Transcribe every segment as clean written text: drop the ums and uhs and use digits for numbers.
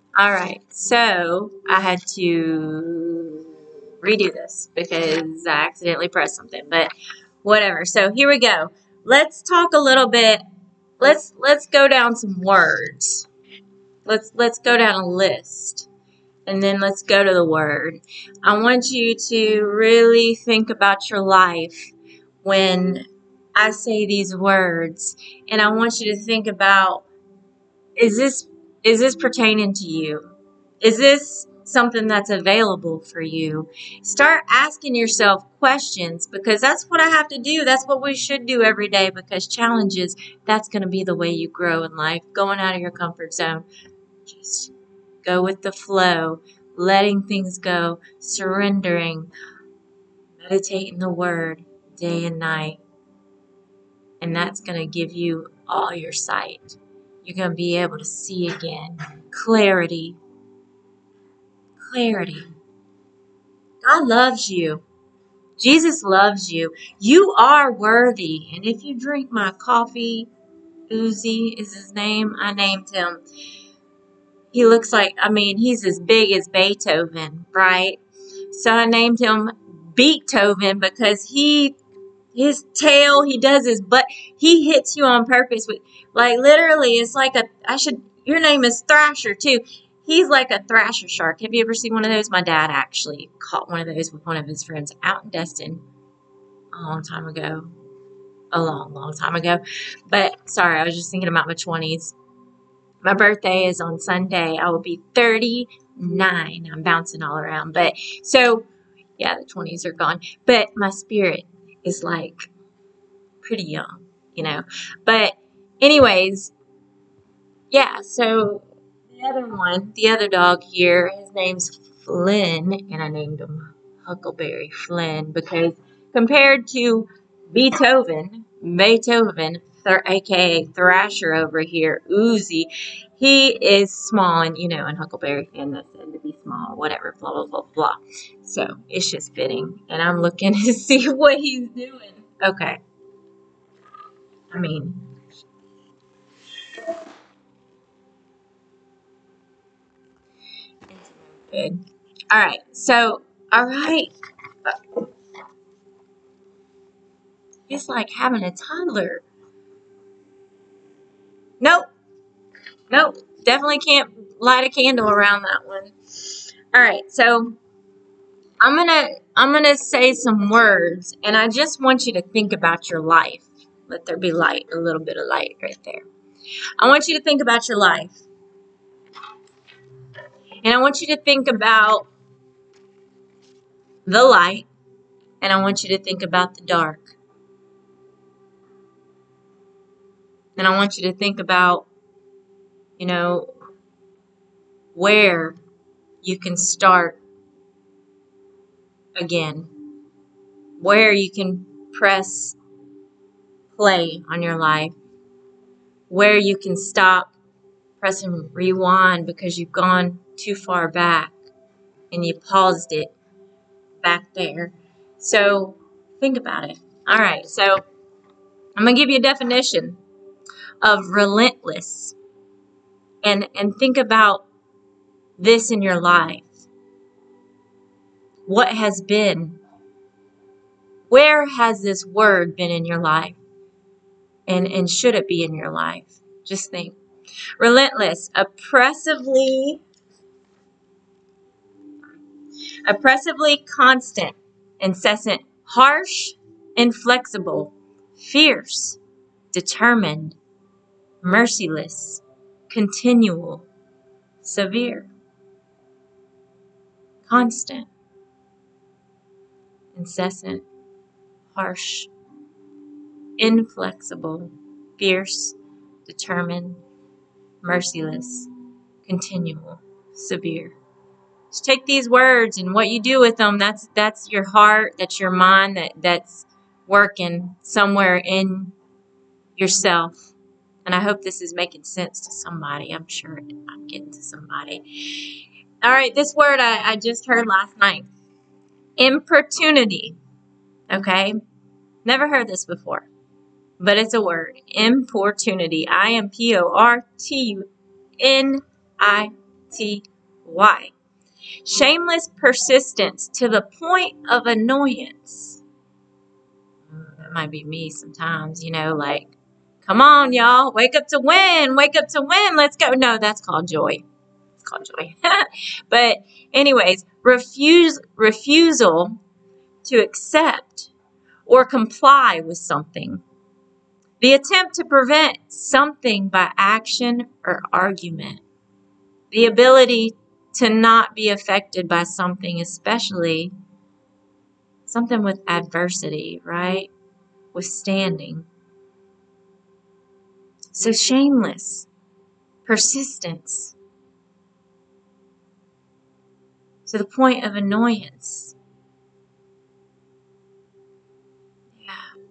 All right, so I had to redo this because I accidentally pressed something, but whatever. So here we go. Let's talk a little bit. Let's go down some words. Let's go down a list, and then let's go to the word. I want you to really think about your life when I say these words, and I want you to think about, is this pertaining to you? Is this something that's available for you? Start asking yourself questions, because that's what I have to do. That's what we should do every day, because challenges, that's going to be the way you grow in life. Going out of your comfort zone. Just go with the flow, letting things go, surrendering, meditating the word day and night. And that's going to give you all your sight. You're going to be able to see again. Clarity. Clarity. God loves you. Jesus loves you. You are worthy. And if you drink my coffee, Uzi is his name. I named him. He looks like, he's as big as Beethoven, right? So I named him Beethoven because his tail, he does his butt, he hits you on purpose with, like, literally, it's like your name is Thrasher too. He's like a thrasher shark. Have you ever seen one of those? My dad actually caught one of those with one of his friends out in Destin a long time ago. A long, long time ago. But sorry, I was just thinking about my 20s. My birthday is on Sunday. I will be 39. I'm bouncing all around. But so, yeah, the 20s are gone. But my spirit is like pretty young, you know. But anyways, yeah, so the other dog here, his name's Flynn, and I named him Huckleberry Flynn because compared to Beethoven, aka Thrasher over here, Uzi, he is small, and and Huckleberry Finn that's said to be small, whatever, blah blah blah blah. So it's just fitting, and I'm looking to see what he's doing. Okay, I mean, good. All right, so all right, it's like having a toddler. Nope, nope, definitely can't light a candle around that one. All right, so I'm gonna say some words, and I just want you to think about your life. Let there be light, a little bit of light right there. I want you to think about your life, and I want you to think about the light, and I want you to think about the dark, and I want you to think about, you know, where you can start again, where you can press play on your life, where you can stop pressing rewind because you've gone too far back and you paused it back there. So think about it. All right, so I'm going to give you a definition of relentless, and think about this in your life. What has been? Where has this word been in your life? And should it be in your life? Just think. Relentless, oppressively constant, incessant, harsh, inflexible, fierce, determined, merciless, continual, severe, constant, incessant, harsh, inflexible, fierce, determined, merciless, continual, severe. Just take these words, and what you do with them, that's your heart, that's your mind, that's working somewhere in yourself. And I hope this is making sense to somebody. I'm sure I'm getting to somebody. All right, this word I just heard last night. Importunity. Okay? Never heard this before, but it's a word. Importunity. Importunity. Shameless persistence to the point of annoyance. That might be me sometimes, like, come on, y'all, wake up to win, let's go. No, that's called joy. It's called joy. But anyways, refusal to accept or comply with something. The attempt to prevent something by action or argument. The ability to not be affected by something, especially something with adversity, right? Withstanding. So shameless persistence to the point of annoyance. Yeah.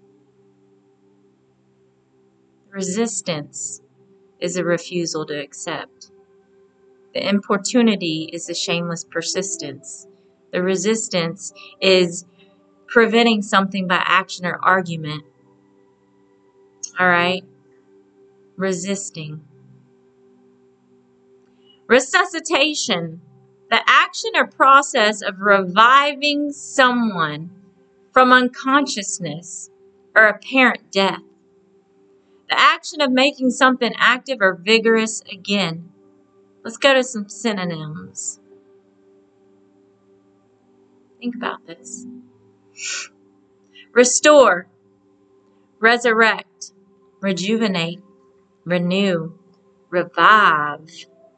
Resistance is a refusal to accept. The importunity is a shameless persistence. The resistance is preventing something by action or argument. All right? Resisting. Resuscitation. The action or process of reviving someone from unconsciousness or apparent death. The action of making something active or vigorous again. Let's go to some synonyms. Think about this. Restore, resurrect, rejuvenate, renew, revive,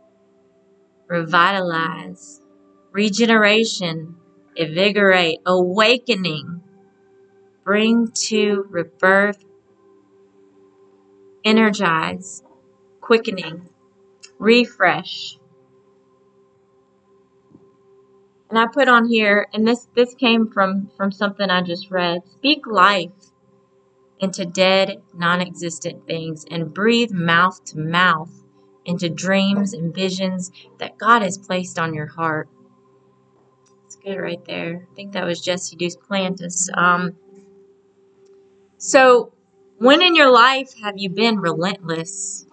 revitalize, regeneration, invigorate, awakening, bring to rebirth, energize, quickening, refresh. And I put on here, and this came from something I just read. Speak life into dead, non-existent things and breathe mouth to mouth into dreams and visions that God has placed on your heart. It's good right there. I think that was Jesse Deuce Plantis. So when in your life have you been relentless?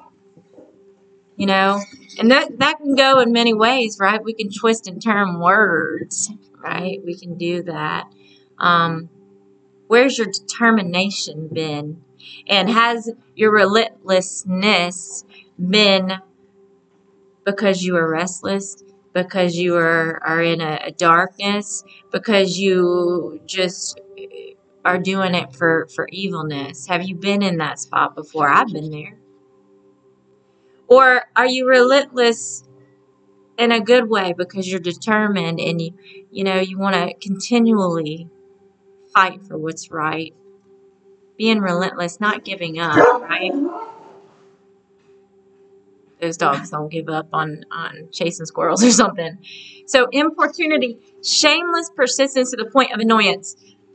And that can go in many ways, right? We can twist and turn words, right? We can do that. Where's your determination been? And has your relentlessness been because you are restless, because you are in a darkness, because you just are doing it for evilness? Have you been in that spot before? I've been there. Or are you relentless in a good way because you're determined and you want to continually fight for what's right? Being relentless, not giving up, right? Those dogs don't give up on chasing squirrels or something. So importunity, shameless persistence to the point of annoyance.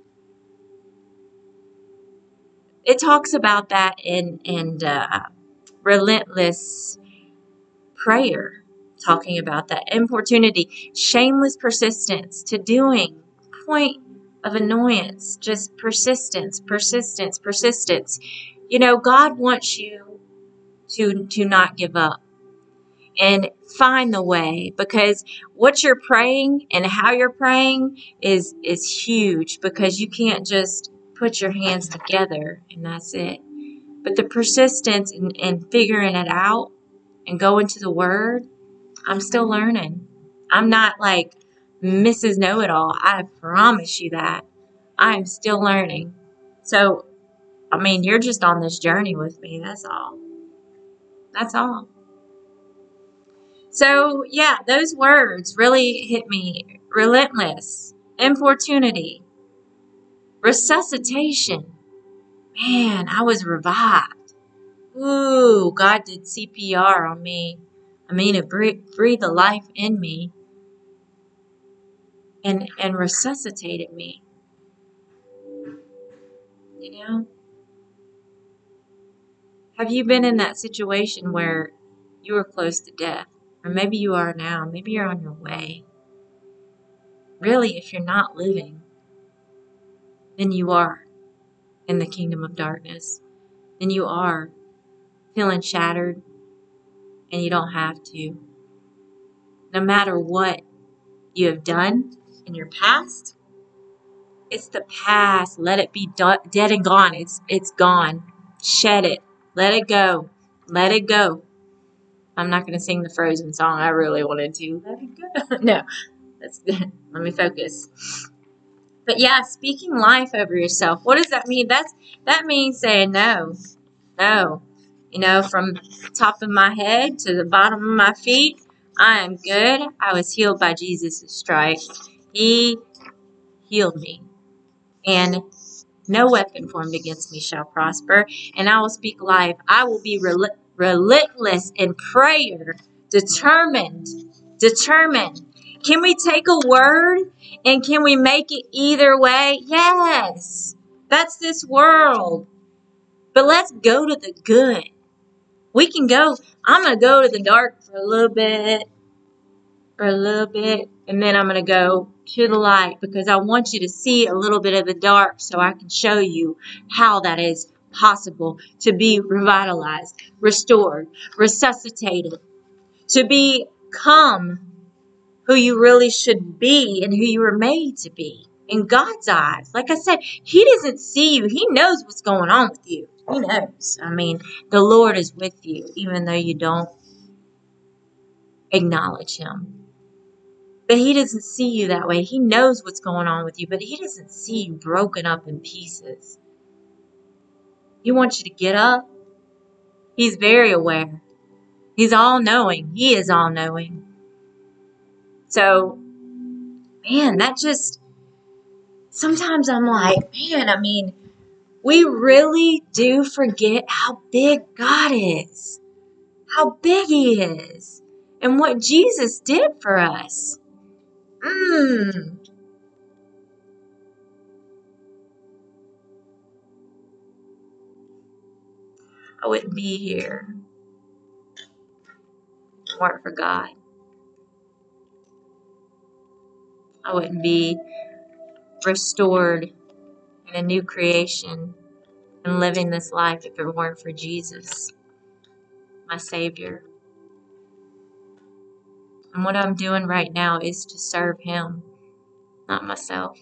It talks about that in relentless prayer, talking about that importunity, shameless persistence to doing, point of annoyance, just persistence. God wants you to not give up and find the way, because what you're praying and how you're praying is huge, because you can't just put your hands together and that's it. But the persistence and figuring it out and going to the Word, I'm still learning. I'm not like Mrs. Know-It-All. I promise you that. I am still learning. So, you're just on this journey with me. That's all. That's all. So, yeah, those words really hit me. Relentless, importunity, resuscitation. Man, I was revived. Ooh, God did CPR on me. It breathed the life in me and resuscitated me. Have you been in that situation where you were close to death? Or maybe you are now. Maybe you're on your way. Really, if you're not living, then you are in the kingdom of darkness. Then you are feeling shattered, and you don't have to. no matter what you have done in your past. It's the past. Let it be dead and gone. It's gone. Shed it. Let it go. Let it go. I'm not going to sing the Frozen song. I really wanted to. Let it go. No. Let me focus. But yeah, speaking life over yourself. What does that mean? That means saying no. No. From the top of my head to the bottom of my feet, I am good. I was healed by Jesus' stripes. He healed me. And no weapon formed against me shall prosper. And I will speak life. I will be relentless in prayer. Determined. Can we take a word and can we make it either way? Yes. That's this world. But let's go to the good. We can go. I'm going to go to the dark for a little bit. And then I'm going to go to the light because I want you to see a little bit of the dark so I can show you how that is possible to be revitalized, restored, resuscitated, to become who you really should be and who you were made to be in God's eyes. Like I said, He doesn't see you. He knows what's going on with you. He knows. The Lord is with you even though you don't acknowledge Him. But He doesn't see you that way. He knows what's going on with you, but He doesn't see you broken up in pieces. He wants you to get up. He's very aware. He's all-knowing. He is all-knowing. So, man, sometimes I'm like, we really do forget how big God is. How big He is. And what Jesus did for us. I wouldn't be here if it weren't for God. I wouldn't be restored in a new creation and living this life if it weren't for Jesus, my Savior. And what I'm doing right now is to serve Him, not myself.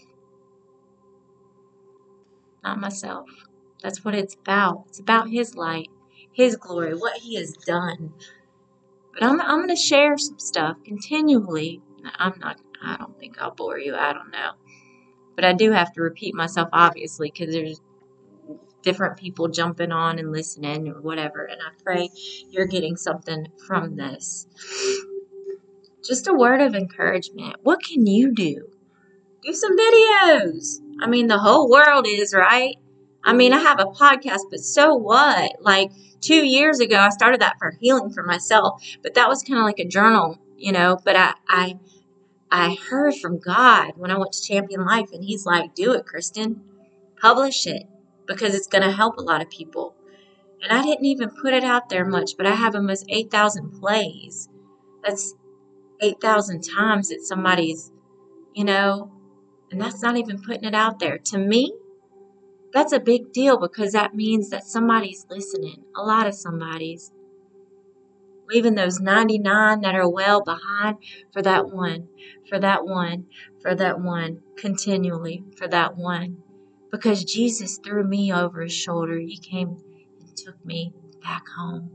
Not myself. That's what it's about. It's about His light, His glory, what He has done. But I'm going to share some stuff continually. I don't think I'll bore you. I don't know. But I do have to repeat myself, obviously, because there's different people jumping on and listening or whatever. And I pray you're getting something from this. Just a word of encouragement. What can you do? Do some videos. The whole world is, right? I have a podcast, but so what? 2 years ago, I started that for healing for myself, but that was kind of like a journal, but I heard from God when I went to Champion Life, and He's like, do it, Kristen. Publish it, because it's going to help a lot of people. And I didn't even put it out there much, but I have almost 8,000 plays. That's 8,000 times that somebody's, and that's not even putting it out there. To me, that's a big deal because that means that somebody's listening. A lot of somebody's. Leaving those 99 that are well behind for that one, for that one, for that one, continually for that one. Because Jesus threw me over His shoulder. He came and took me back home.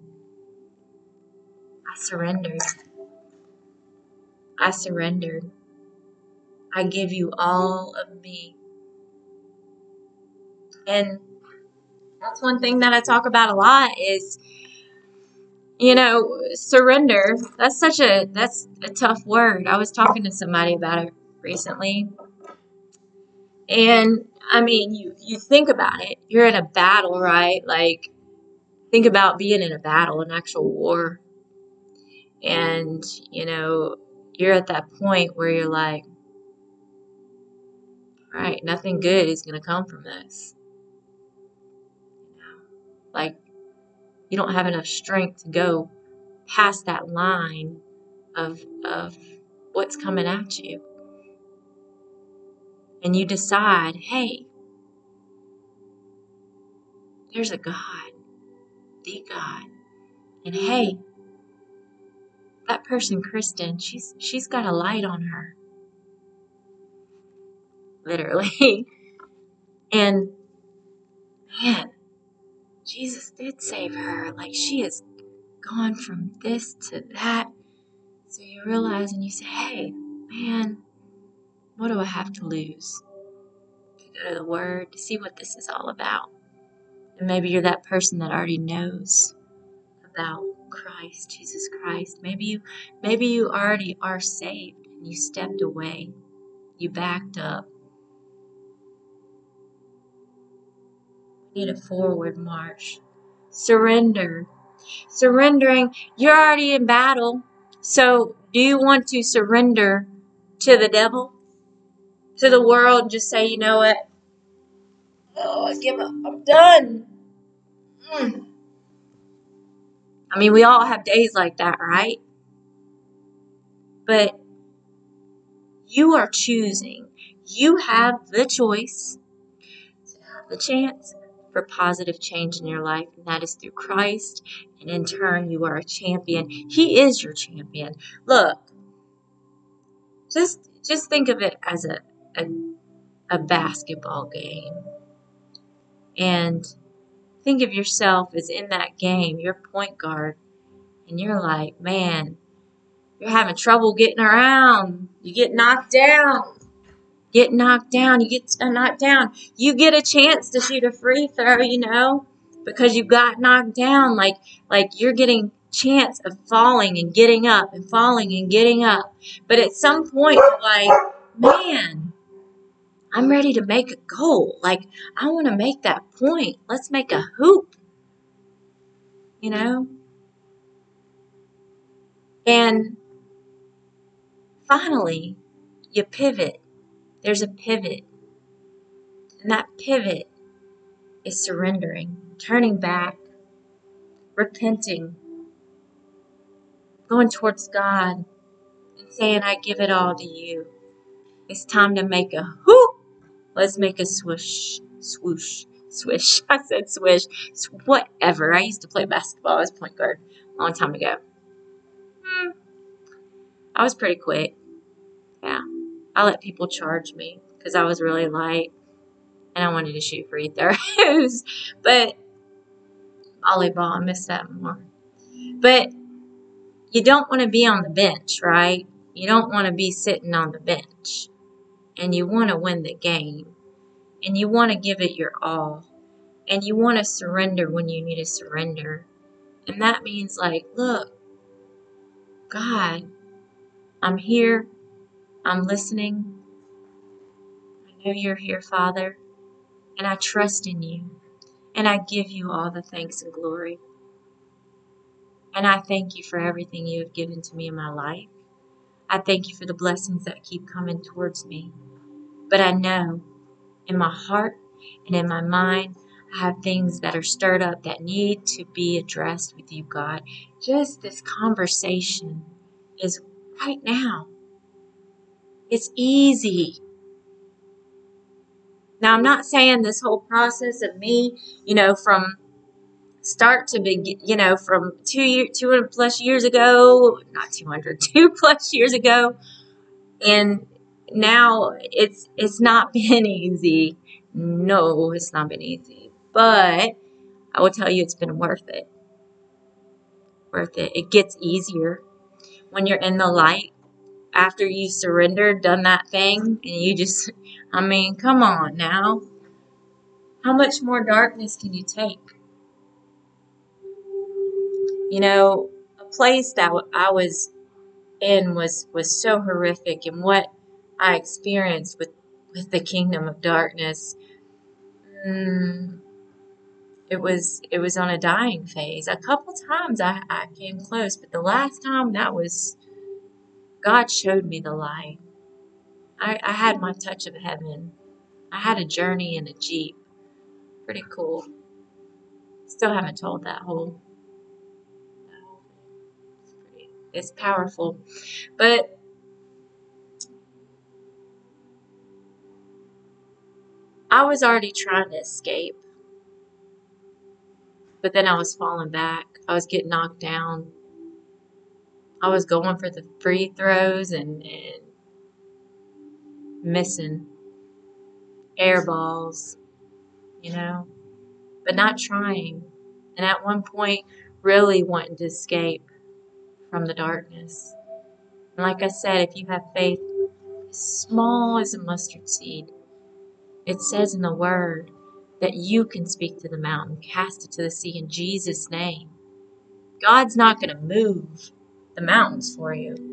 I surrendered. I give you all of me. And that's one thing that I talk about a lot is, surrender. That's a tough word. I was talking to somebody about it recently. And you think about it. You're in a battle, right? Think about being in a battle, an actual war. And, you're at that point where you're like, all right, nothing good is going to come from this. You don't have enough strength to go past that line of what's coming at you. And you decide, hey, there's a God, the God. And hey, That person, Kristen, she's got a light on her. Literally. And man, Jesus did save her. Like, she has gone from this to that. So you realize and you say, hey, man, what do I have to lose? To go to the Word, to see what this is all about. And maybe you're that person that already knows about Christ, Jesus Christ. Maybe you already are saved and you stepped away. You backed up. We need a forward march. Surrender. Surrendering. You're already in battle. So do you want to surrender to the devil? To the world and just say, you know what? Oh, I give up. I'm done. I mean, we all have days like that, right? But you are choosing. You have the choice, the chance for positive change in your life, and that is through Christ. And in turn, you are a champion. He is your champion. Look, just think of it as a basketball game. And think of yourself as in that game, you're point guard. And you're like, man, you're having trouble getting around. You get knocked down. You get knocked down. You get a chance to shoot a free throw, because you got knocked down. Like you're getting chance of falling and getting up and falling and getting up. But at some point, you're like, man, I'm ready to make a goal. Like, I want to make that point. Let's make a hoop, And finally, you pivot. There's a pivot. And that pivot is surrendering, turning back, repenting, going towards God and saying, I give it all to you. It's time to make a whoop. Let's make a swoosh, swoosh, swish. I said swish. Whatever. I used to play basketball as point guard a long time ago. I was pretty quick. Yeah. I let people charge me because I was really light and I wanted to shoot free throws. But volleyball, I miss that more. But you don't want to be on the bench, right? You don't want to be sitting on the bench. And you want to win the game. And you want to give it your all. And you want to surrender when you need to surrender. And that means like, look, God, I'm here. I'm listening. I know you're here, Father. And I trust in you. And I give you all the thanks and glory. And I thank you for everything you have given to me in my life. I thank you for the blessings that keep coming towards me. But I know in my heart and in my mind, I have things that are stirred up that need to be addressed with you, God. Just this conversation is right now. It's easy. Now, I'm not saying this whole process of me, from start to begin, from 200 plus years ago, not 200, 2+ years ago, and now it's not been easy. No, it's not been easy. But I will tell you it's been worth it. Worth it. It gets easier when you're in the light after you surrendered, done that thing, and you just, come on now. How much more darkness can you take? A place that I was in was so horrific, and what I experienced with the kingdom of darkness, it was on a dying phase. A couple times I came close, but the last time God showed me the light. I had my touch of heaven. I had a journey in a Jeep. Pretty cool. Still haven't told that whole thing. It's powerful. But I was already trying to escape. But then I was falling back. I was getting knocked down. I was going for the free throws and missing air balls, you know, but not trying. And at one point, really wanting to escape from the darkness. And like I said, if you have faith as small as a mustard seed, it says in the Word that you can speak to the mountain, cast it to the sea in Jesus' name. God's not going to move the mountains for you.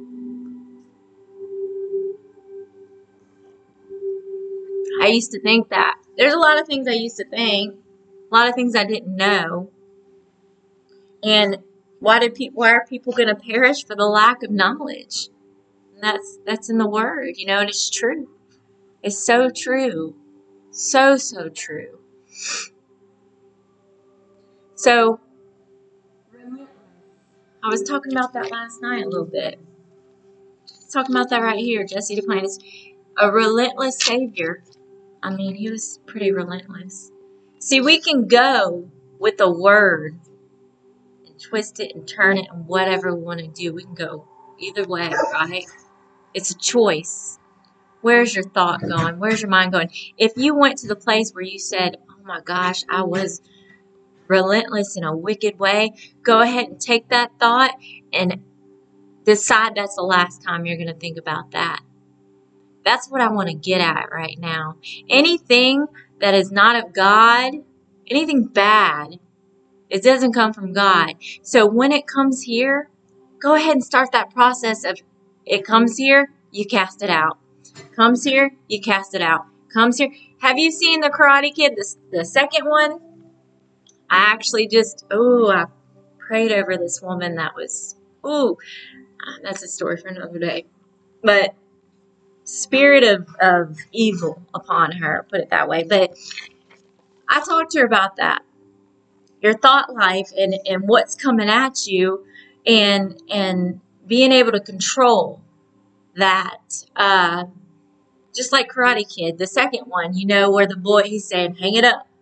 I used to think that. There's a lot of things I used to think, a lot of things I didn't know. And why are people going to perish for the lack of knowledge? And that's in the Word, you know, and it's true. It's so true. So true. So, I was talking about that last night a little bit. Talking about that right here. Jesse Duplantis, a relentless Savior. I mean, he was pretty relentless. See, we can go with the Word and twist it and turn it and whatever we want to do. We can go either way, right? It's a choice. Where's your thought going? Where's your mind going? If you went to the place where you said, oh my gosh, I was relentless in a wicked way, go ahead and take that thought and decide that's the last time you're going to think about that. That's what I want to get at right now. Anything that is not of God, anything bad, it doesn't come from God. So when it comes here, go ahead and start that process of it comes here, you cast it out. Comes here, you cast it out. Comes here. Have you seen The Karate Kid, the second one? I actually I prayed over this woman that was, that's a story for another day. But spirit of evil upon her, put it that way. But I talked to her about that. Your thought life and what's coming at you and being able to control that. Just like Karate Kid, the second one, you know, where the boy, he's saying, hang it up.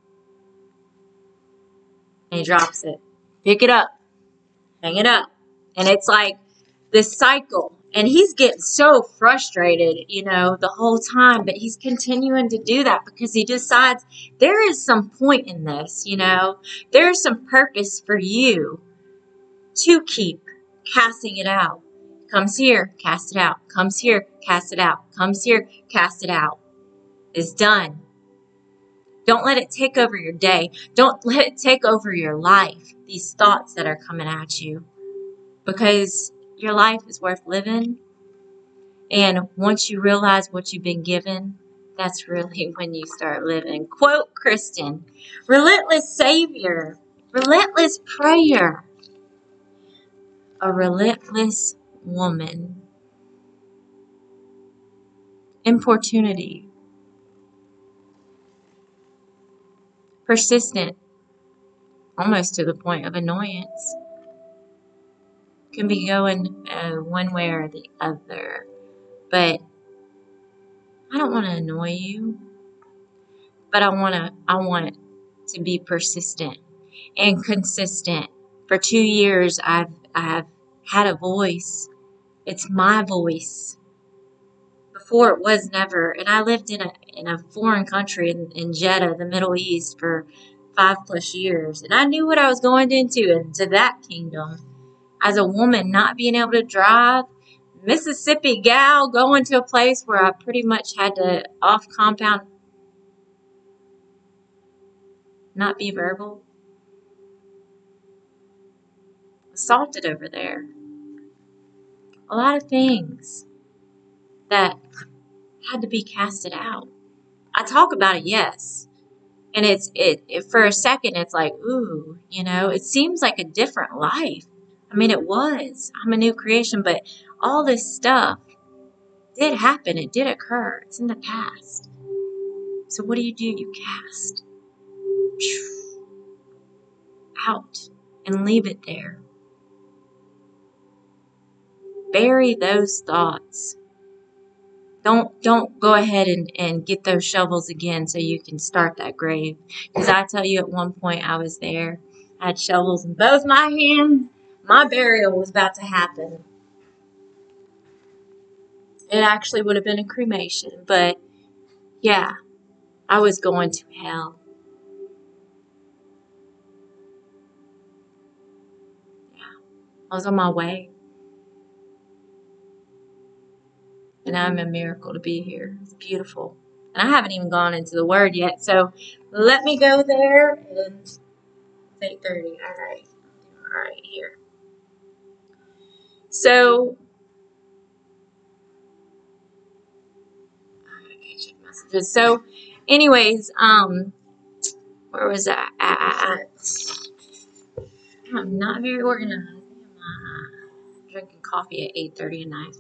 And he drops it. Pick it up. Hang it up. And it's like this cycle. And he's getting so frustrated, you know, the whole time. But he's continuing to do that because he decides there is some point in this, you know. There's some purpose for you to keep casting it out. Comes here, cast it out. Comes here, cast it out. Comes here, cast it out. It's done. Don't let it take over your day. Don't let it take over your life, these thoughts that are coming at you. Because your life is worth living. And once you realize what you've been given, that's really when you start living. Quote Kristen, relentless Savior, relentless prayer, a relentless woman, importunity, persistent, almost to the point of annoyance. Can be going one way or the other. But I don't want to annoy you. But I want to be persistent and consistent. For 2 years I've had a voice. It's my voice. Before it was never. And I lived in a foreign country in Jeddah, the Middle East, for 5+ years. And I knew what I was going into that kingdom. As a woman, not being able to drive, Mississippi gal, going to a place where I pretty much had to off compound, not be verbal. Assaulted over there. A lot of things that had to be casted out. I talk about it, yes. And it for a second, it's like, ooh, you know, it seems like a different life. I mean, it was. I'm a new creation, but all this stuff did happen. It did occur. It's in the past. So what do? You cast out and leave it there. Bury those thoughts. Don't go ahead and get those shovels again so you can start that grave. Because I tell you, at one point I was there. I had shovels in both my hands. My burial was about to happen. It actually would have been a cremation, but yeah, I was going to hell. Yeah, I was on my way. And I'm a miracle to be here. It's beautiful. And I haven't even gone into the word yet, so let me go there. And it's 8:30. All right. All right, here. So, I gotta check messages. So, anyways, where was I at? I'm not very organized. I'm drinking coffee at 8:30 at night.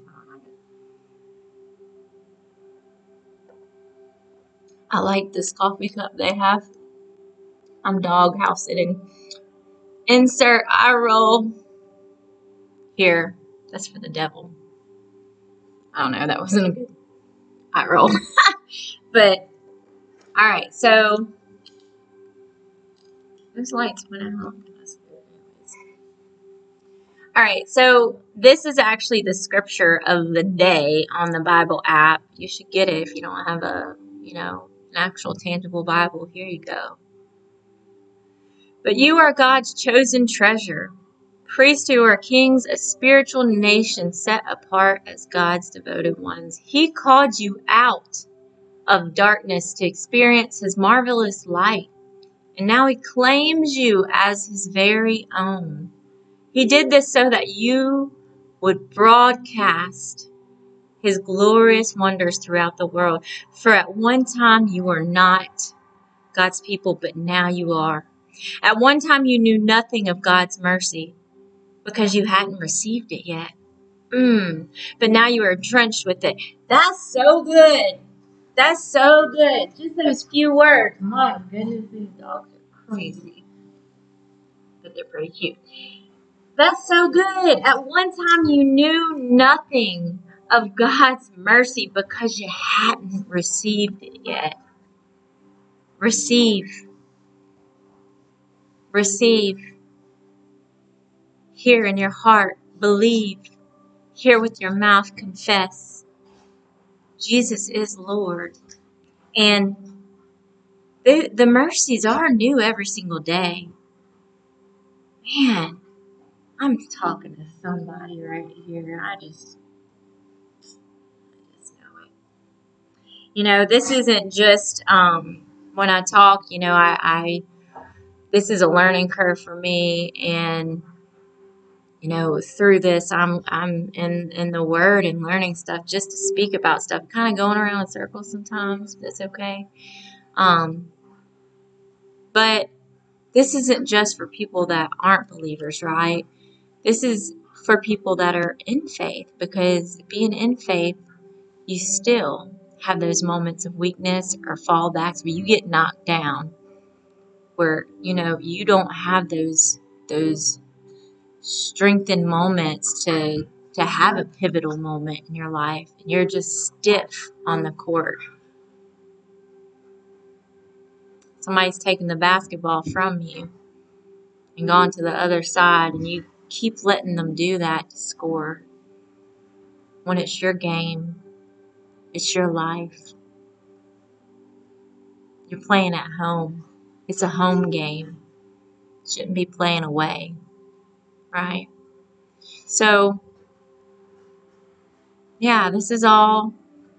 I like this coffee cup they have. I'm doghouse sitting. Insert eye roll here. That's for the devil. I don't know. That wasn't a good eye roll. But, alright. So, those lights went out. Alright. So, this is actually the scripture of the day on the Bible app. You should get it if you don't have an actual tangible Bible. Here you go. But you are God's chosen treasure, priests who are kings, a spiritual nation set apart as God's devoted ones. He called you out of darkness to experience His marvelous light, and now He claims you as His very own. He did this so that you would broadcast His glorious wonders throughout the world. For at one time you were not God's people, but now you are. At one time you knew nothing of God's mercy because you hadn't received it yet. But now you are drenched with it. That's so good. That's so good. Just those few words. My goodness, these dogs are crazy. But they're pretty cute. That's so good. At one time you knew nothing of God's mercy because you hadn't received it yet. Receive. Receive. Hear in your heart. Believe. Hear with your mouth. Confess. Jesus is Lord. And the mercies are new every single day. Man, I'm talking to somebody right here. I just know it. This isn't just when I talk. I this is a learning curve for me, and through this, I'm in the Word and learning stuff just to speak about stuff. Kind of going around in circles sometimes. But it's okay. But this isn't just for people that aren't believers, right? This is for people that are in faith, because being in faith, you still have those moments of weakness or fallbacks where you get knocked down, where you don't have those strengthened moments to have a pivotal moment in your life, and you're just stiff on the court. Somebody's taken the basketball from you and gone to the other side, and you keep letting them do that to score when it's your game, it's your life. You're playing at home. It's a home game. Shouldn't be playing away, right? So, yeah, this is all.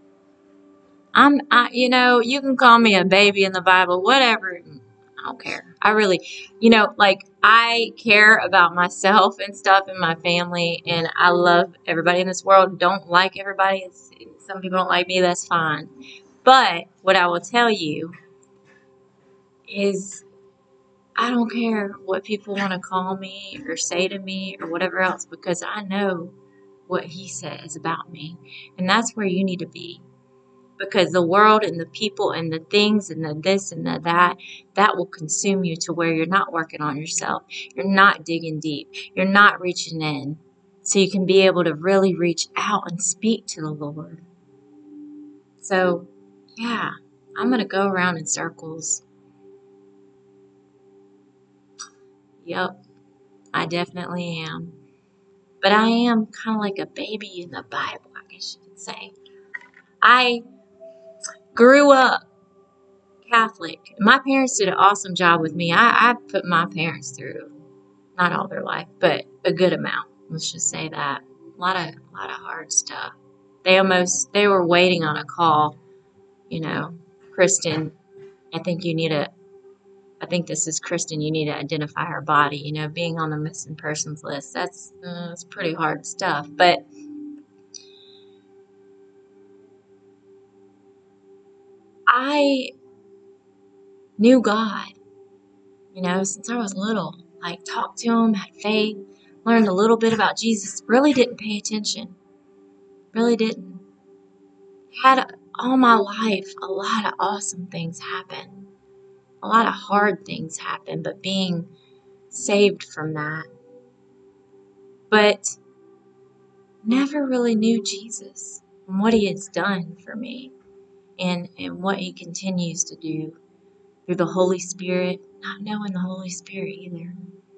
You can call me a baby in the Bible, whatever. I don't care. I really, I care about myself and stuff and my family, and I love everybody in this world. Don't like everybody. Some people don't like me. That's fine. But what I will tell you is, I don't care what people want to call me or say to me or whatever else, because I know what He says about me. And that's where you need to be. Because the world and the people and the things and the this and the that will consume you to where you're not working on yourself. You're not digging deep. You're not reaching in. So you can be able to really reach out and speak to the Lord. So, yeah, I'm going to go around in circles. Yep. I definitely am. But I am kind of like a baby in the Bible, I guess you could say. I grew up Catholic. My parents did an awesome job with me. I put my parents through, not all their life, but a good amount. Let's just say that. A lot of hard stuff. They were waiting on a call, Kristen, I think this is Kristen, you need to identify her body, being on the missing persons list. That's pretty hard stuff. But I knew God, since I was little. Like, talked to him, had faith, learned a little bit about Jesus. Really didn't pay attention. Really didn't. Had all my life a lot of awesome things happen. A lot of hard things happen, but being saved from that. But never really knew Jesus and what he has done for me and what he continues to do through the Holy Spirit, not knowing the Holy Spirit either.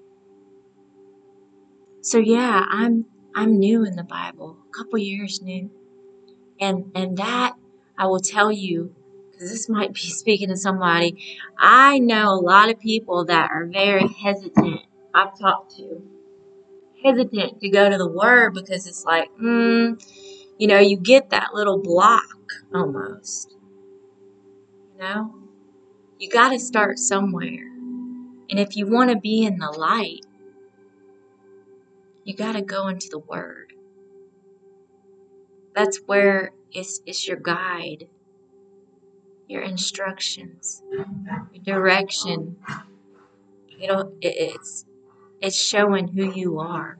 So yeah, I'm new in the Bible, a couple years new. And that I will tell you, because this might be speaking to somebody, I know a lot of people that are very hesitant. I've talked to hesitant to go to the Word because it's like, you get that little block almost. You got to start somewhere. And if you want to be in the light, you got to go into the Word. That's where it's your guide, your instructions, your direction. It's showing who you are,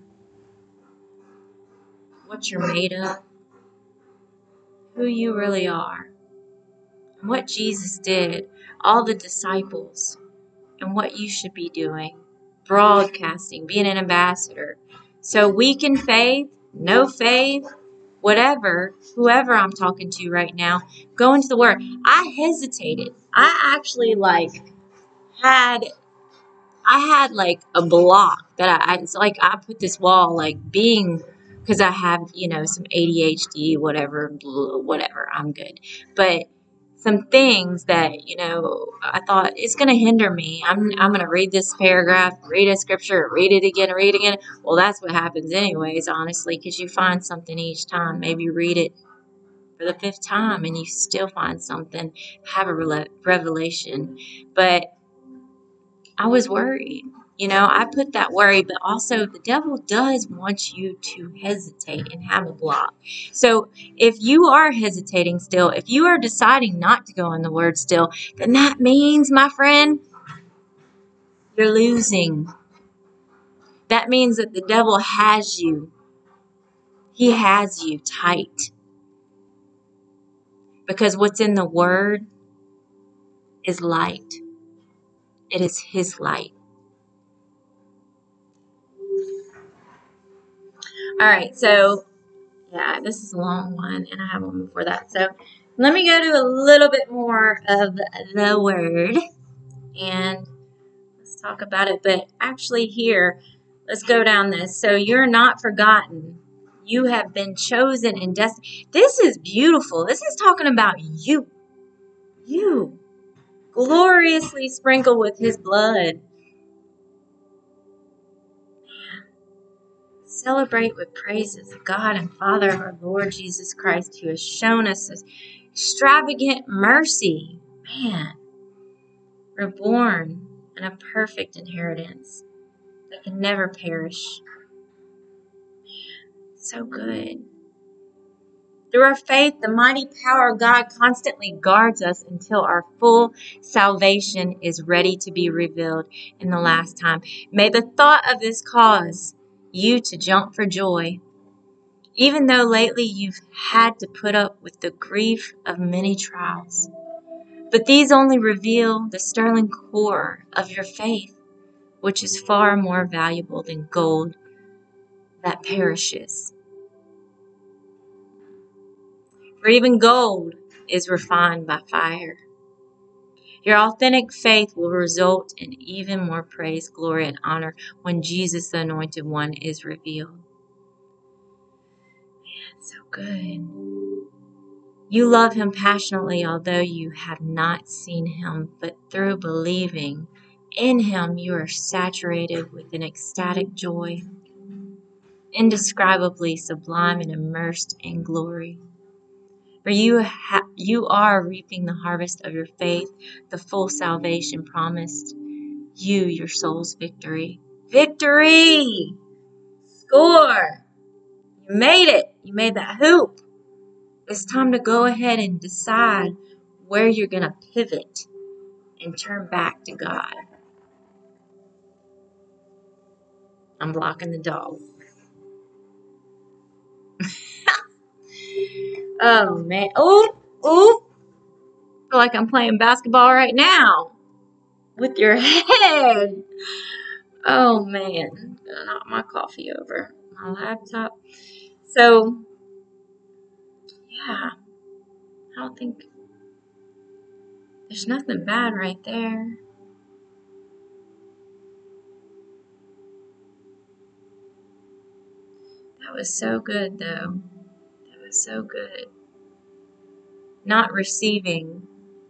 what you're made of, who you really are, and what Jesus did, all the disciples, and what you should be doing. Broadcasting, being an ambassador. So weak in faith, no faith, whatever, whoever I'm talking to right now, go into the Word. I hesitated. I actually had like a block that it's like I put this wall, like being, because I have, some ADHD, whatever, I'm good. But some things that, I thought it's going to hinder me. I'm going to read this paragraph, read a scripture, read it again. Well, that's what happens anyways, honestly, because you find something each time. Maybe read it for the 5th time and you still find something, have a revelation. But I was worried. I put that worry, but also the devil does want you to hesitate and have a block. So if you are hesitating still, if you are deciding not to go in the Word still, then that means, my friend, you're losing. That means that the devil has you. He has you tight. Because what's in the Word is light. It is his light. All right, so yeah, this is a long one, and I have one before that. So let me go to a little bit more of the Word, and let's talk about it. But actually here, let's go down this. So you're not forgotten. You have been chosen and destined. This is beautiful. This is talking about you. You. Gloriously sprinkled with his blood. Celebrate with praises of God and Father of our Lord Jesus Christ, who has shown us his extravagant mercy. Man, we're born in a perfect inheritance that can never perish. So good. Through our faith, the mighty power of God constantly guards us until our full salvation is ready to be revealed in the last time. May the thought of this cause you to jump for joy. Even though lately you've had to put up with the grief of many trials. But these only reveal the sterling core of your faith, which is far more valuable than gold that perishes. For even gold is refined by fire. Your authentic faith will result in even more praise, glory, and honor when Jesus, the Anointed One, is revealed. That's so good. You love Him passionately, although you have not seen Him, but through believing in Him, you are saturated with an ecstatic joy, indescribably sublime and immersed in glory. For you are reaping the harvest of your faith, the full salvation promised you, your soul's victory. Victory! Score! You made it. You made that hoop. It's time to go ahead and decide where you're going to pivot and turn back to God. I'm blocking the dog. Oh, man. Oh, oh. I feel like I'm playing basketball right now with your head. Oh, man. Gonna knock my coffee over. My laptop. So, yeah. I don't think there's nothing bad right there. That was so good, though. That was so good. Not receiving.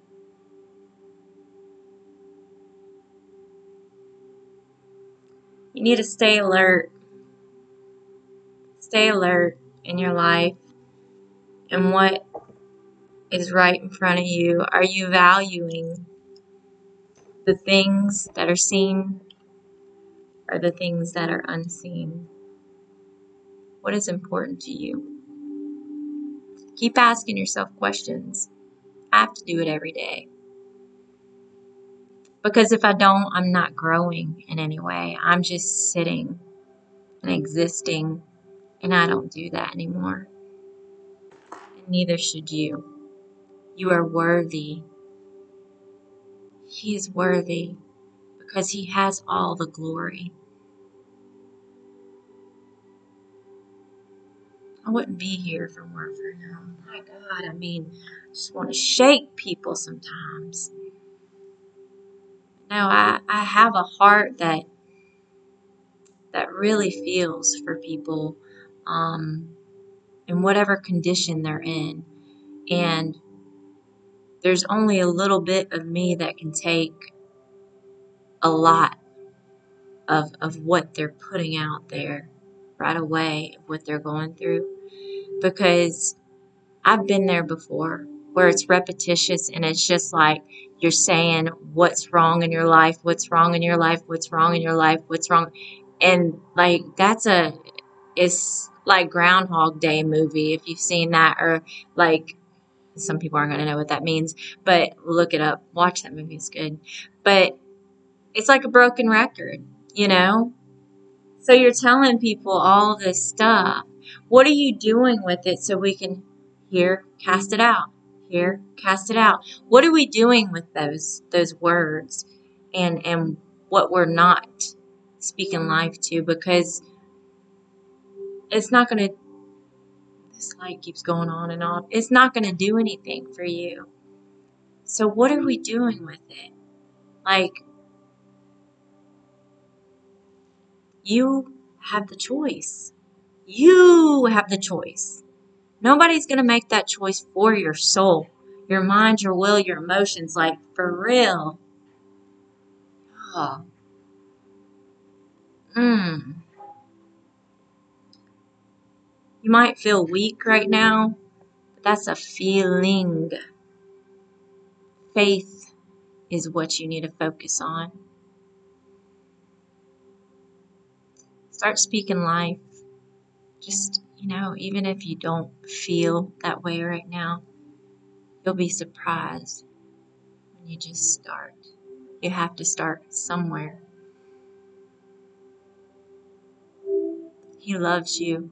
You need to stay alert. Stay alert in your life and what is right in front of you. Are you valuing the things that are seen or the things that are unseen? What is important to you? Keep asking yourself questions. I have to do it every day. Because if I don't, I'm not growing in any way. I'm just sitting and existing, and I don't do that anymore. And neither should you. You are worthy. He is worthy because He has all the glory. I wouldn't be here if it weren't for Him. My God, I just want to shake people sometimes. No, I have a heart that really feels for people in whatever condition they're in. And there's only a little bit of me that can take a lot of what they're putting out there right away, what they're going through. Because I've been there before where it's repetitious and it's just like you're saying what's wrong in your life, what's wrong in your life, what's wrong in your life, what's wrong. And like it's like Groundhog Day movie, if you've seen that, or like some people aren't going to know what that means, but look it up. Watch that movie. It's good. But it's like a broken record, you know? So you're telling people all this stuff. What are you doing with it so we can here cast it out? Here, cast it out. What are we doing with those words and what we're not speaking life to? Because it's not going to, this light keeps going on and on. It's not going to do anything for you. So what are we doing with it? Like, you have the choice. You have the choice. Nobody's going to make that choice for your soul, your mind, your will, your emotions. Like, for real. Oh. You might feel weak right now, but that's a feeling. Faith is what you need to focus on. Start speaking life. Just, even if you don't feel that way right now, you'll be surprised when you just start. You have to start somewhere. He loves you.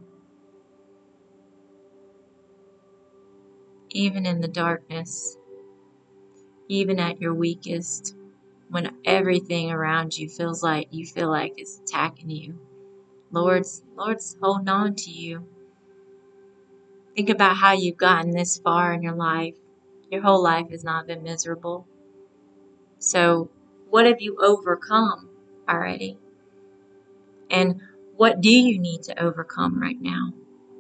Even in the darkness, even at your weakest, when everything around you feel like it's attacking you. Lord's holding on to you. Think about how you've gotten this far in your life. Your whole life has not been miserable. So what have you overcome already? And what do you need to overcome right now?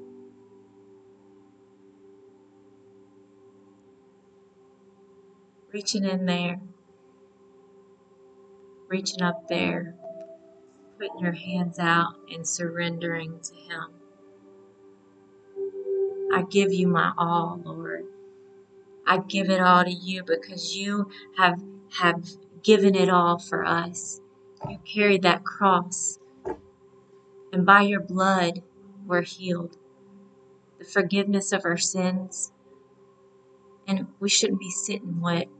Reaching in there, reaching up there, putting your hands out and surrendering to Him. I give you my all, Lord. I give it all to you because you have given it all for us. You carried that cross, and by your blood we're healed. The forgiveness of our sins, and we shouldn't be sitting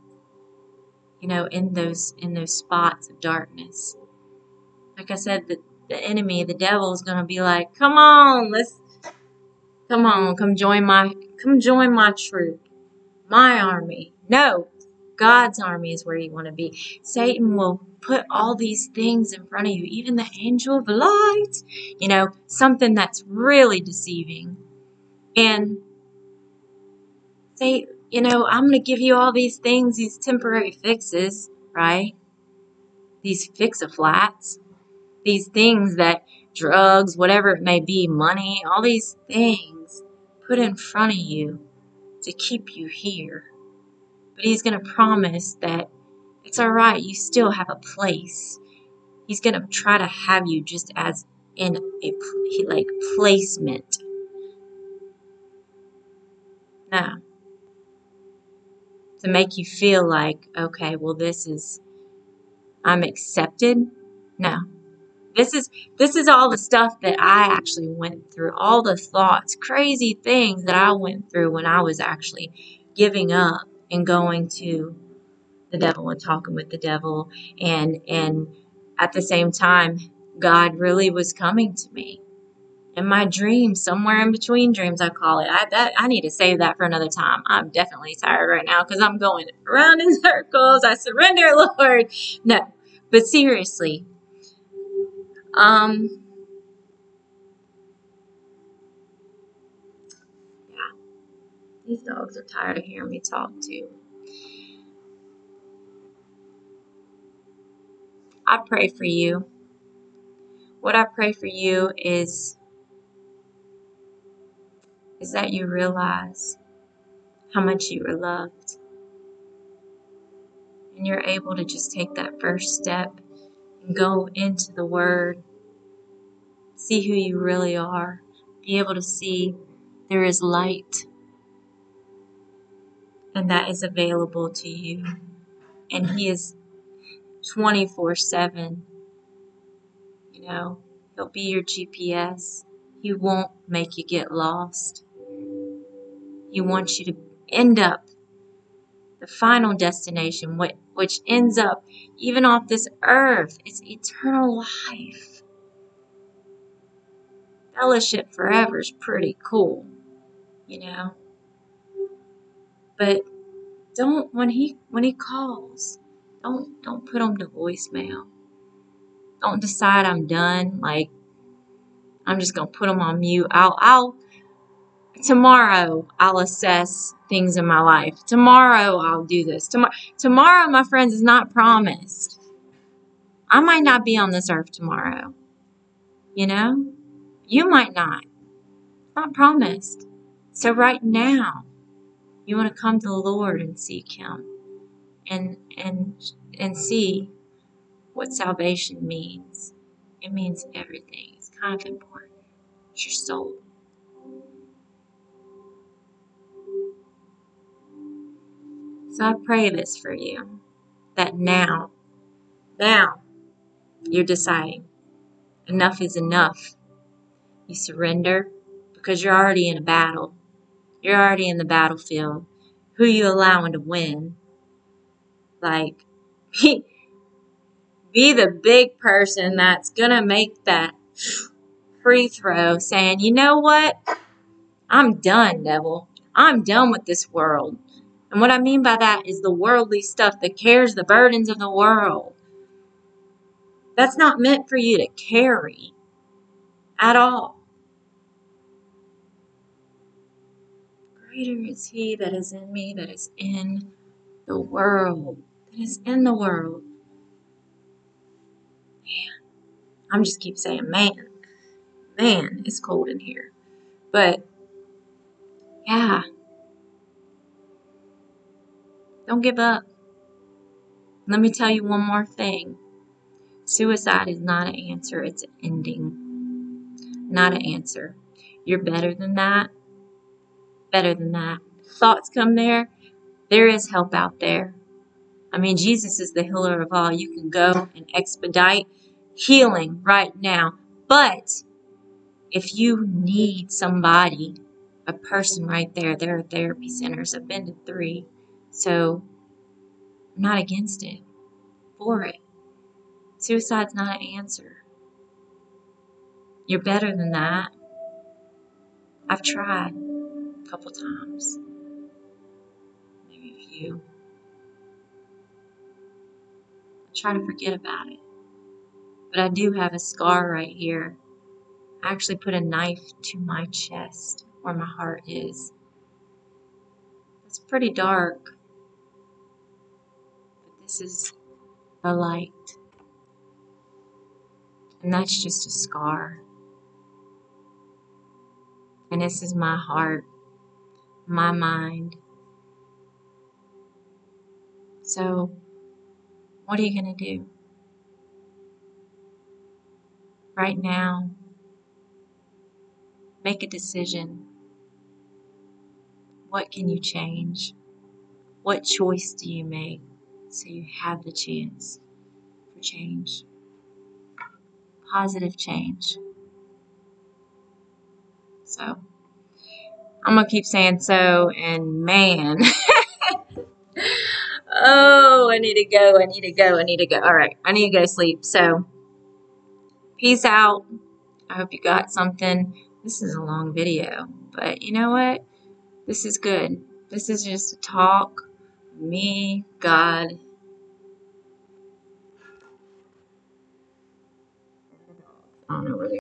in those spots of darkness. Like I said, the enemy, the devil, is gonna be like, come on, come join my troop, my army. No, God's army is where you want to be. Satan will put all these things in front of you, even the angel of light, something that's really deceiving. And say, I'm going to give you all these things, these temporary fixes, right? These fix-a-flats, these things that drugs, whatever it may be, money, all these things put in front of you to keep you here. But he's going to promise that it's all right. You still have a place. He's going to try to have you just as in a placement. No. To make you feel like, okay, well, I'm accepted. No. This is all the stuff that I actually went through. All the thoughts, crazy things that I went through when I was actually giving up and going to the devil and talking with the devil, and at the same time God really was coming to me in my dreams, somewhere in between dreams, I call it. I need to save that for another time. I'm definitely tired right now because I'm going around in circles. I surrender, Lord. No, but seriously, yeah, these dogs are tired of hearing me talk too. I pray for you. What I pray for you is that you realize how much you are loved. And you're able to just take that first step and go into the Word, see who you really are, be able to see there is light, and that is available to you. And He is 24/7. He'll be your GPS. He won't make you get lost. He wants you to end up the final destination, which ends up even off this earth. It's eternal life. Fellowship forever is pretty cool, but don't when he calls, don't put him to voicemail. Don't decide I'm done. Like, I'm just gonna put him on mute. Tomorrow I'll assess things in my life. Tomorrow I'll do this. Tomorrow, my friends, is not promised. I might not be on this earth tomorrow. You might not. It's not promised. So right now, you want to come to the Lord and seek Him, and see what salvation means. It means everything. It's kind of important. It's your soul. So I pray this for you, that now you're deciding enough is enough. You surrender because you're already in a battle. You're already in the battlefield. Who you allowing to win? Like, be the big person that's gonna make that free throw, saying, you know what? I'm done, devil. I'm done with this world. And what I mean by that is the worldly stuff, the cares, the burdens of the world. That's not meant for you to carry at all. Greater is He that is in me, that is in the world. that is in the world. I'm just keep saying, man, it's cold in here. But yeah, don't give up. Let me tell you one more thing. Suicide is not an answer, it's an ending. Not an answer. You're better than that. Better than that. Thoughts come there. There is help out there. I mean, Jesus is the healer of all. You can go and expedite healing right now. But if you need somebody, a person right there, there are therapy centers. I've been to 3. So I'm not against it. For it. Suicide's not an answer. You're better than that. I've tried a couple times. Maybe a few. I try to forget about it. But I do have a scar right here. I actually put a knife to my chest where my heart is. It's pretty dark, but this is a light. And that's just a scar. And this is my heart, my mind. So, what are you going to do? Right now, make a decision. What can you change? What choice do you make so you have the chance for change? Positive change. So, I'm going to keep saying so, and man. Oh, I need to go. All right, I need to go sleep. So, peace out. I hope you got something. This is a long video, but you know what? This is good. This is just a talk. Me, God. I don't know where